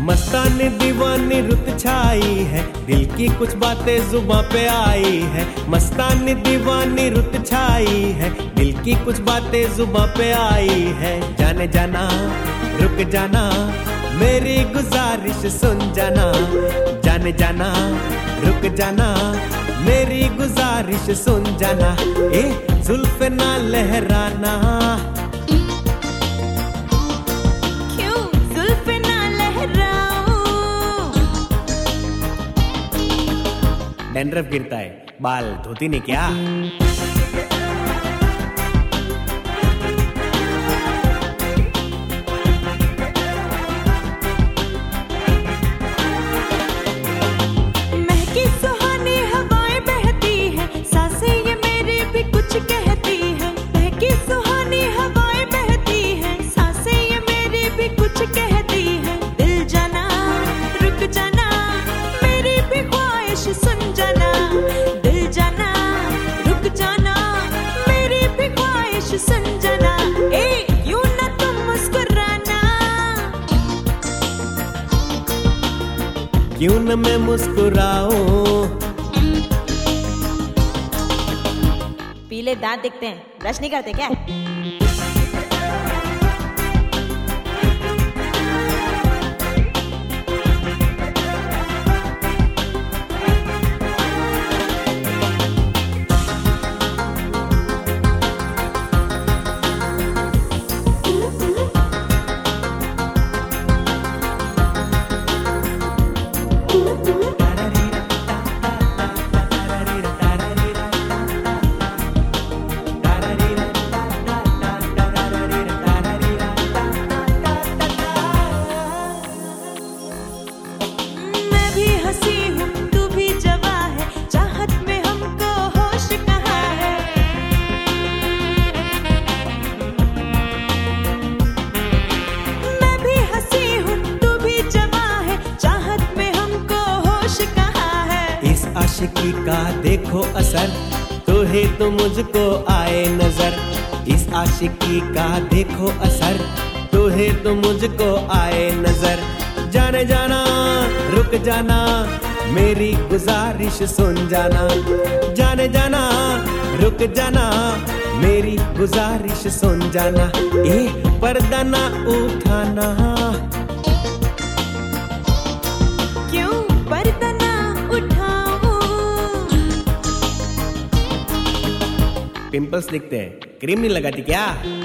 मस्तानी दीवानी रुत छाई है, दिल की कुछ बातें जुबां पे आई है। मस्तानी दीवानी रुत छाई है, दिल की कुछ बातें जुबां पे आई है। जाने जाना रुक जाना, मेरी गुजारिश सुन जाना। जाने जाना रुक जाना, मेरी गुजारिश सुन जाना। ए जुल्फ ना लहराना, डैंड्रफ गिरता है, बाल धोती नहीं क्या? महकी सुहानी हवाएं बहती है, सांसें ये मेरी भी कुछ कहती है। महकी सुहानी हवाएं बहती है, सांसें ये मेरी भी कुछ कहती है। दिल जाना रुक जाना, मेरी भी ख्वाहिश सुन जाना। दिल जाना रुक जाना, मेरी भी ख्वाहिश सुन जाना। ए यूं ना तुम मुस्कुराना, क्यों न मैं मुस्कुराऊं? पीले दांत दिखते हैं, ब्रश नहीं करते क्या? आशिकी का देखो असर, तो ही तो मुझको आए नजर। इस आशिकी का देखो असर, तो ही तो मुझको आए नजर। जाने जाना रुक जाना, मेरी गुजारिश सुन जाना। जाने जाना रुक जाना, मेरी गुजारिश सुन जाना। ए पर्दा ना उठाना, क्यों पर्दा ना पिंपल्स दिखते हैं, क्रीम नहीं लगाती क्या?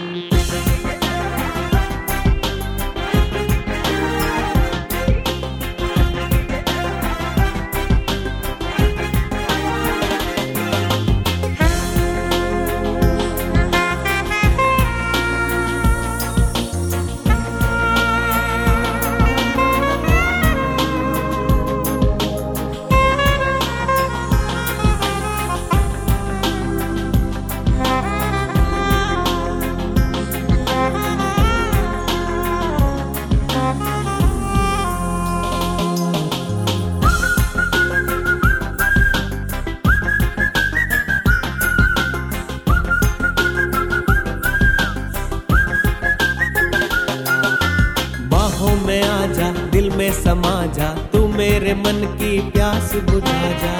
में आजा, दिल में समा जा, तू मेरे मन की प्यास बुझा जा।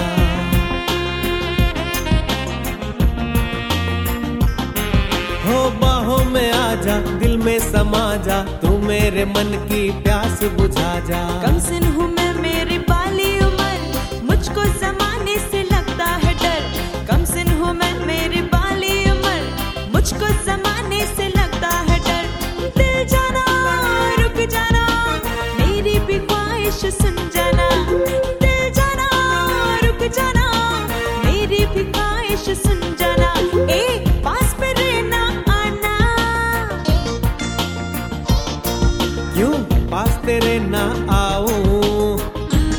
हो बाहों में आजा, दिल में समा जा, तू मेरे मन की प्यास बुझा जा। कमसिन हूँ मैं, मेरी बाली उम्र, मुझको जमाने से लगता है डर। कमसिन हूँ मैं, मेरी बाली उम्र, मुझको जमाने से लगता है डर। दिल जाना रुक जाना, मेरी भी ख्वाहिश सुन जाना। दिल जाना रुक जाना, मेरी भी ख्वाहिश सुन जाना। एक पास पे रहना आना, क्यों पास तेरे ना आऊं?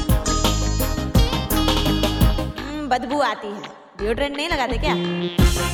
बदबू आती है, डिओड्रेंट नहीं लगाते क्या?